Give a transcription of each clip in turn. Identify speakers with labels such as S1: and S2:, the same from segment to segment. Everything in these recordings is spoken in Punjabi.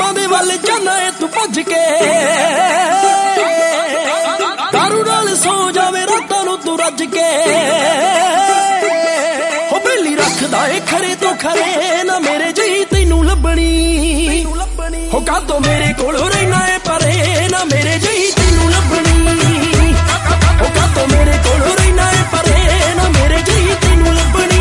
S1: ਲੋਕਾਂ ਦੇ ਵੱਲ ਜਾਣਾ ਏ ਤੂੰ ਭੱਜ ਕੇ, ਦਾਰੂ ਨਾਲ ਸੌ ਜਾਵੇ ਰਾਤਾਂ ਨੂੰ ਤੂੰ ਰੱਜ ਕੇ। ਹੋ ਬੇਲੀ ਰੱਖਦਾ ਏ ਖਰੇ ਤੋਂ ਖਰੇ ਨਾ ਮੇਰੇ ਜਿਹੀ ਤੈਨੂੰ ਲੱਭਣੀ। ਹੋ ਕਾਤੋਂ ਮੇਰੇ ਕੋਲੋਂ ਰਹਿਣਾ ਏ ਪਰੇ ਨਾ ਮੇਰੇ ਜਿਹੀ ਤੈਨੂੰ ਲੱਭਣੀ। ਹੋ ਕਾਤੋਂ ਮੇਰੇ ਕੋਲੋਂ ਰਹਿਣਾ ਏ ਪਰੇ ਨਾ ਮੇਰੇ ਜਿਹੀ ਤੈਨੂੰ ਲੱਭਣੀ।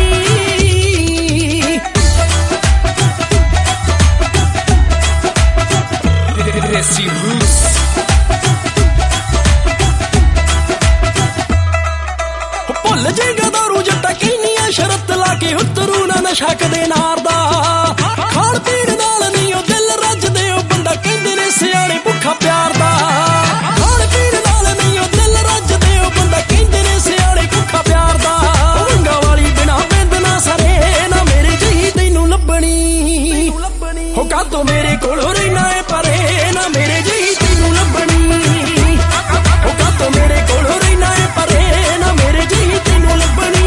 S1: ਭੁੱਲ ਜੇਗਾ ਦਾਰੂ ਜੱਟਾ ਕਹਿੰਦੀਆਂ ਸ਼ਰਤ ਲਾ ਕੇ ਉਤਰੂ ਨਾ ਨਸ਼ਾ ਕਦੇ ਨਾਰ ਦਾ। ਖਾਣ ਪੀਣ ਨਾਲ ਨਹੀਂ ਉਹ ਦਿਲ ਰੱਜਦੇ ਉਹ ਬੰਦਾ ਕਹਿੰਦੇ ਨੇ ਸਿਆਣੇ ਭੁੱਖਾ ਪਿਆਰ ਦਾ। ਖਾਣ ਪੀਣ ਨਾਲ ਨਹੀਂ ਉਹ ਦਿਲ ਰੱਜਦੇ ਉਹ ਬੰਦਾ ਕਹਿੰਦੇ ਨੇ ਸਿਆਣੇ ਭੁੱਖਾ ਪਿਆਰ ਦਾ। ਵੰਗਾ ਵਾਲੀ ਬਿਨਾ ਬਿੰਦ ਨਾ ਸਰੇ ਨਾ ਮੇਰੇ ਜਿਹੀ ਤੈਨੂੰ ਲੱਭਣੀ। ਹੋ ਕਾਤੋਂ ਮੇਰੇ ਕੋਲੋਂ ਰਹਿਣਾ ਏ ਪਰੇ ਨਾ ਮੇਰੇ ਜਿਹੀ ਤੈਨੂੰ ਲੱਭਣੀ। ਹੋ ਕਾਤੋਂ ਮੇਰੇ ਕੋਲੋਂ ਰਹਿਣਾ ਏ ਪਰੇ ਨਾ ਮੇਰੇ ਜਿਹੀ ਤੈਨੂੰ ਲੱਭਣੀ।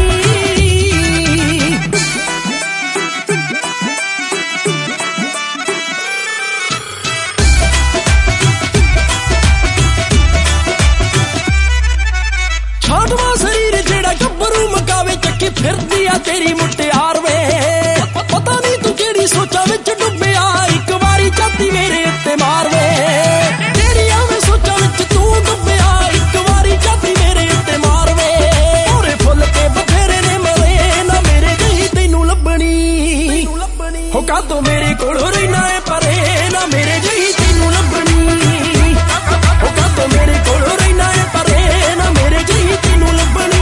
S1: ਛਾਟਵਾ ਸਰੀਰ ਜਿਹੜਾ ਗੱਭਰੂ ਮਕਾਵੇ ਚੱਕੀ ਫਿਰਦੀ ਆ ਤੇਰੀ ਮੁਟਿਆਰ ਵੇ। ਪਤਾ ਨਹੀਂ ਤੂੰ ਕਿਹੜੀ ਸੋਚਾਂ ਵਿੱਚ ਡੁੱਬਿਆ ਇੱਕ ਵਾਰੀ ਝਾਤੀ ਮੇਰੇ ਉੱਤੇ ਮਾਰ ਵੇ। ਜਿਹੜੀਆਂ ਵੇ ਸੋਚਾਂ ਵਿੱਚ ਤੂੰ ਡੁੱਬਿਆ ਇੱਕ ਵਾਰੀ ਝਾਤੀ ਮੇਰੇ ਉੱਤੇ ਮਾਰ ਵੇ। ਭੋਰੇ ਫੁੱਲ ਕੇ ਬਥੇਰੇ ਨੇ ਮਰੇ ਨਾ ਮੇਰੇ ਜਿਹੀ ਤੈਨੂੰ ਲੱਭਣੀ। ਹੋ ਕਾਤੋਂ ਮੇਰੇ ਕੋਲੋਂ ਰਹਿਣਾ ਏ ਪਰੇ ਨਾ ਮੇਰੇ ਜਿਹੀ ਤੈਨੂੰ ਲੱਭਣੀ। ਹੋ ਕਾਤੋਂ ਮੇਰੇ ਕੋਲੋਂ ਰਹਿਣਾ ਏ ਪਰੇ ਨਾ ਮੇਰੇ ਜਿਹੀ ਤੈਨੂੰ ਲੱਭਣੀ।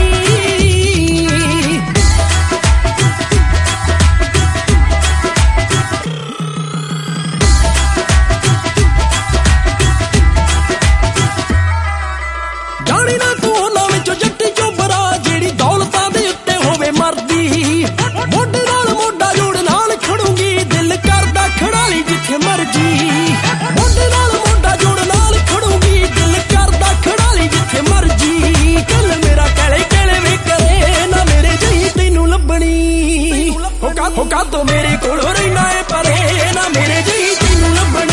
S1: ਜਾਣੀ ਨਾ ਤੂੰ ਉਹਨਾਂ ਵਿੱਚੋਂ ਜੱਟੀ ਚੋਬਰਾ ਜਿਹੜੀ ਦੌਲਤਾਂ ਦੇ ਉੱਤੇ ਹੋਵੇ ਮਰਦੀ। ਮੋਢੇ ਨਾਲ ਮੋਢਾ ਜੋੜ ਨਾਲ ਖੜੂੰਗੀ ਦਿਲ ਕਰਦਾ ਖੜਾ ਲਈ ਜਿੱਥੇ ਮਰਜੀ। ਮੋਢੇ ਨਾਲ ਮੋਢਾ ਜੋੜ ਨਾਲ ਖੜੂੰਗੀ ਦਿਲ ਕਰਦਾ ਖੜਾ ਲਈ ਜਿੱਥੇ ਮਰਜੀ। ਕੱਲ ਮੇਰਾ ਕਹਿਲੇ ਕਹਿਲੇ ਵੇ ਕਰੇ ਨਾ ਮੇਰੇ ਜਿਹੀ ਤੈਨੂੰ ਲੱਭਣੀ। ਹੋ ਕਾਤੋਂ ਮੇਰੇ ਕੋਲੋਂ ਰਹਿਣਾ ਏ ਪਰੇ ਨਾ ਮੇਰੇ ਜਿਹੀ ਤੈਨੂੰ ਲੱਭਣੀ।